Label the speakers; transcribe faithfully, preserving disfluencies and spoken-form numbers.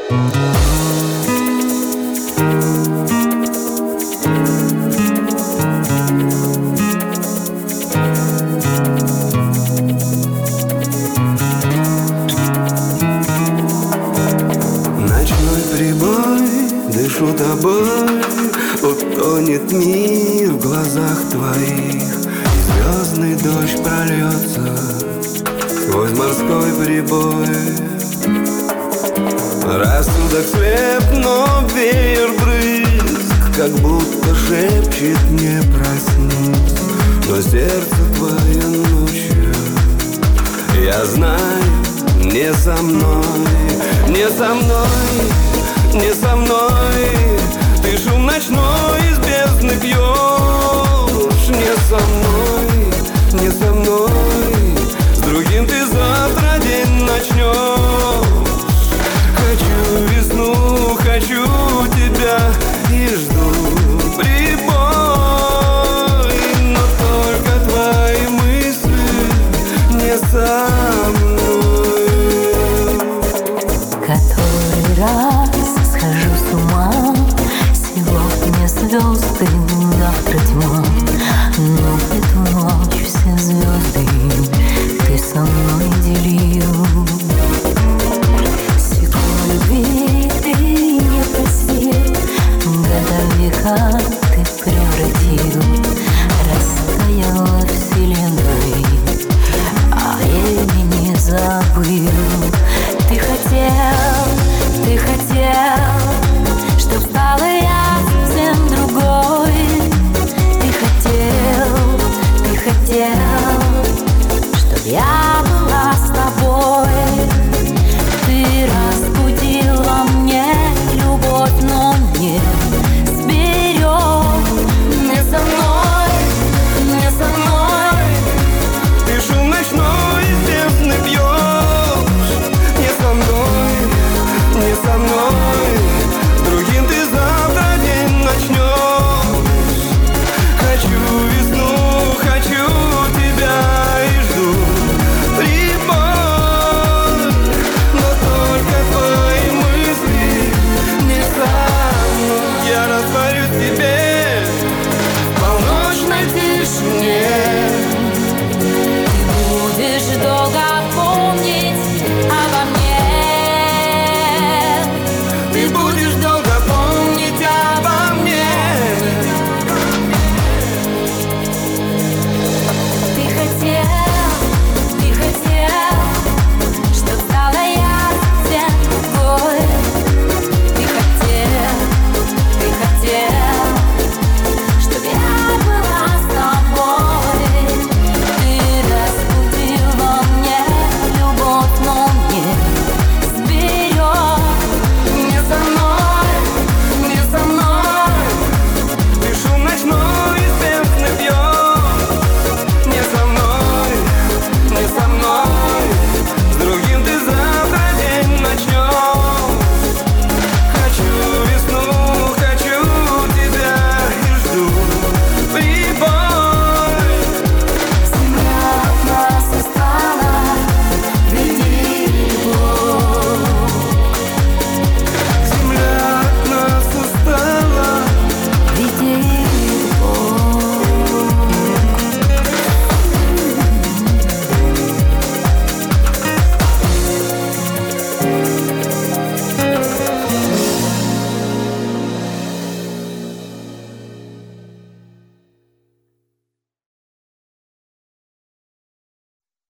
Speaker 1: Дышу тобой, утонет мир в глазах твоих, и звездный дождь прольется сквозь морской прибой. Рассудок слеп, но веер брызг как будто шепчет: не проснись. Но сердце твое ночью, я знаю, не со мной, не со мной, не со мной. Ты шум ночной из бездны пьешь. Не со мной, не со мной. С другим ты завтра день начнешь. Хочу весну, хочу тебя и жду прибой. Но только твои мысли не со мной.
Speaker 2: Который раз схожу с ума. Сегодня звезды, завтра тьма. Но эту ночь все звезды ты со мной делил. Стекло любви ты не просил, года века ты превратил. Растаяла вселенной, а я не забыл.